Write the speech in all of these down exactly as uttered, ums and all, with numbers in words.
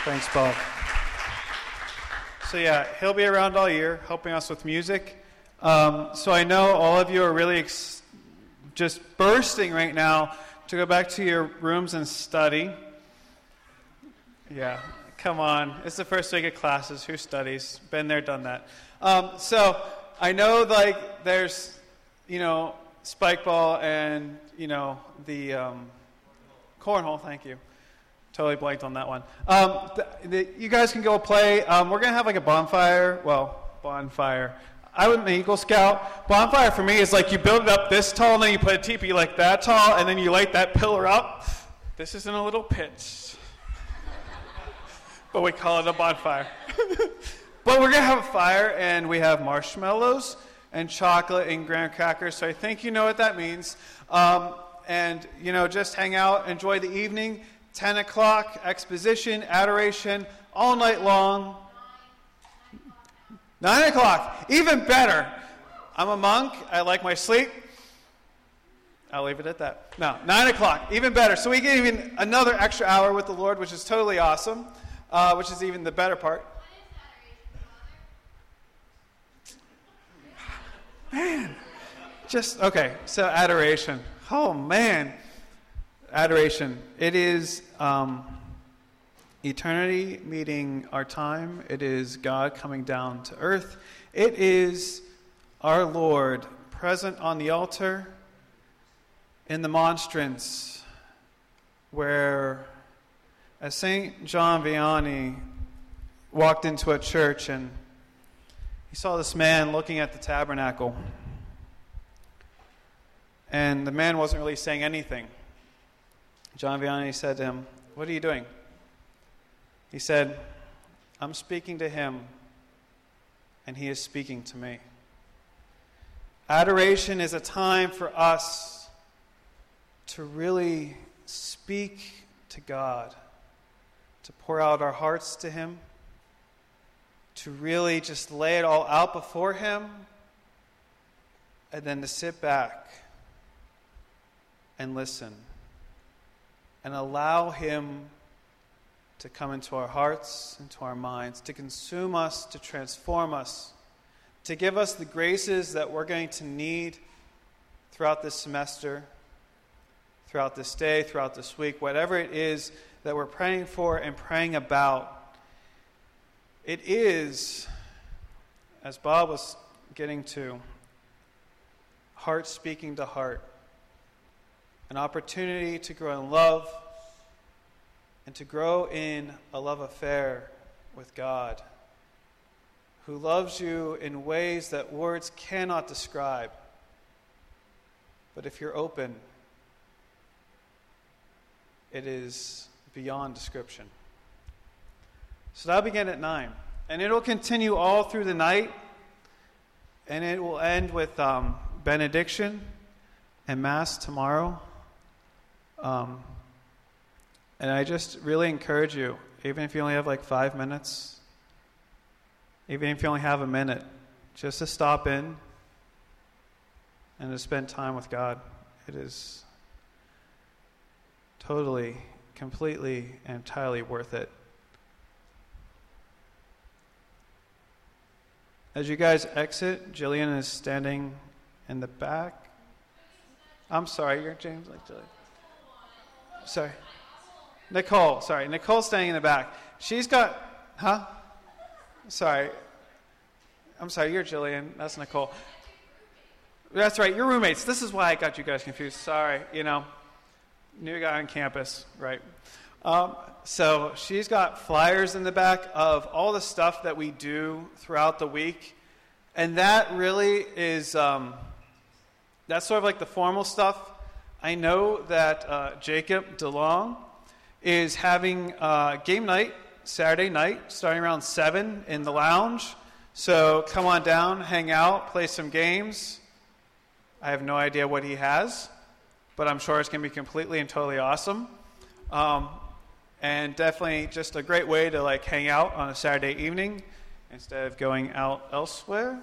Thanks, Paul. So yeah, he'll be around all year, helping us with music. Um, so I know all of you are really ex- just bursting right now to go back to your rooms and study. Yeah, come on. It's the first week of classes. Who studies? Been there, done that. Um, so I know, like, there's, you know, spike ball and, you know, the um, cornhole. Thank you. Totally blanked on that one. Um, the, the, you guys can go play. Um, we're going to have like a bonfire. Well, bonfire. I was an Eagle Scout. Bonfire for me is like you build it up this tall, and then you put a teepee like that tall, and then you light that pillar up. This is in a little pit. But we call it a bonfire. But we're going to have a fire, and we have marshmallows and chocolate and graham crackers, so I think you know what that means. Um, and, you know, just hang out, enjoy the evening. ten o'clock, exposition, adoration, all night long. nine o'clock, even better. I'm a monk. I like my sleep. I'll leave it at that. No, nine o'clock, even better. So we get even another extra hour with the Lord, which is totally awesome, uh, which is even the better part. Man, just, okay, so adoration. Oh, man. Adoration. It is um, eternity meeting our time. It is God coming down to earth. It is our Lord present on the altar in the monstrance, where as Saint John Vianney walked into a church and he saw this man looking at the tabernacle, and the man wasn't really saying anything. John Vianney said to him, "What are you doing?" He said, "I'm speaking to him, and he is speaking to me." Adoration is a time for us to really speak to God, to pour out our hearts to him, to really just lay it all out before him, and then to sit back and listen. And allow him to come into our hearts, into our minds, to consume us, to transform us, to give us the graces that we're going to need throughout this semester, throughout this day, throughout this week, whatever it is that we're praying for and praying about. It is, as Bob was getting to, heart speaking to heart. An opportunity to grow in love and to grow in a love affair with God, who loves you in ways that words cannot describe. But if you're open, it is beyond description. So that'll begin at nine. And it'll continue all through the night. And it will end with um, benediction and Mass tomorrow. Um, and I just really encourage you, even if you only have like five minutes, even if you only have a minute, just to stop in and to spend time with God. It is totally, completely, and entirely worth it. As you guys exit, Jillian is standing in the back. I'm sorry, you're James, like Jillian. Sorry. Nicole, sorry. Nicole's standing in the back. She's got, huh? Sorry. I'm sorry, you're Jillian. That's Nicole. That's right, you're roommates. This is why I got you guys confused. Sorry, you know, new guy on campus, right? Um, so she's got flyers in the back of all the stuff that we do throughout the week. And that really is, um, that's sort of like the formal stuff. I know that uh, Jacob DeLong is having uh, game night Saturday night, starting around seven in the lounge. So come on down, hang out, play some games. I have no idea what he has, but I'm sure it's going to be completely and totally awesome. Um, and definitely just a great way to like hang out on a Saturday evening instead of going out elsewhere.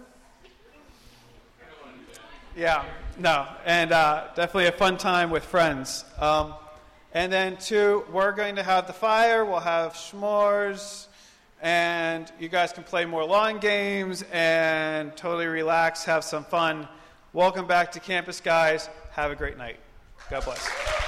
Yeah, no, and uh, definitely a fun time with friends. Um, And then two, we're going to have the fire. We'll have s'mores. And you guys can play more lawn games and totally relax, have some fun. Welcome back to campus, guys. Have a great night. God bless.